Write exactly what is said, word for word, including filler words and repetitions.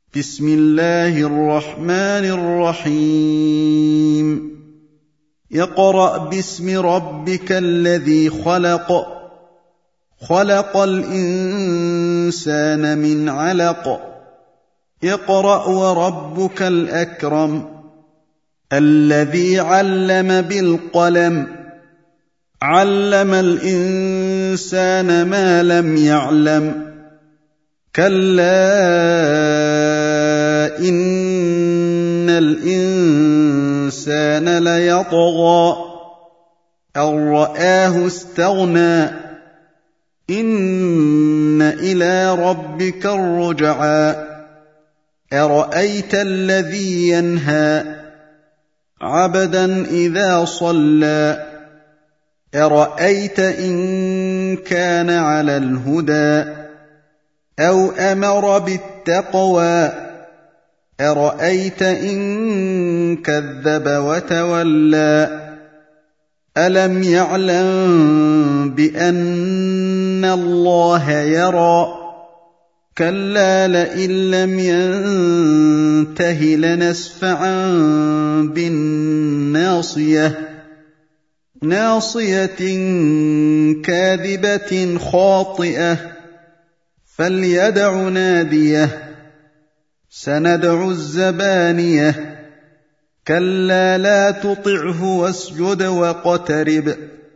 بسم الله الرحمن الرحيم اقرأ باسم ربك الذي خلق خلق الإنسان من علق اقرأ وربك الأكرم الذي علم بالقلم علم الإنسان ما لم يعلم كلا إن الإنسان ليطغى أن رآه استغنى إن إلى ربك الرجعى أرأيت الذي ينهى عبدا إذا صلى أرأيت إن كان على الهدى أو أمر بالتقوى أرأيت إن كذب وتولى ألم يعلم بأن الله يرى كلا لئن لم ينته لنسفعا بالناصية ناصية كاذبة خاطئة فليدع ناديه سندع الزبانية كلا لا تطعه واسجد واقترب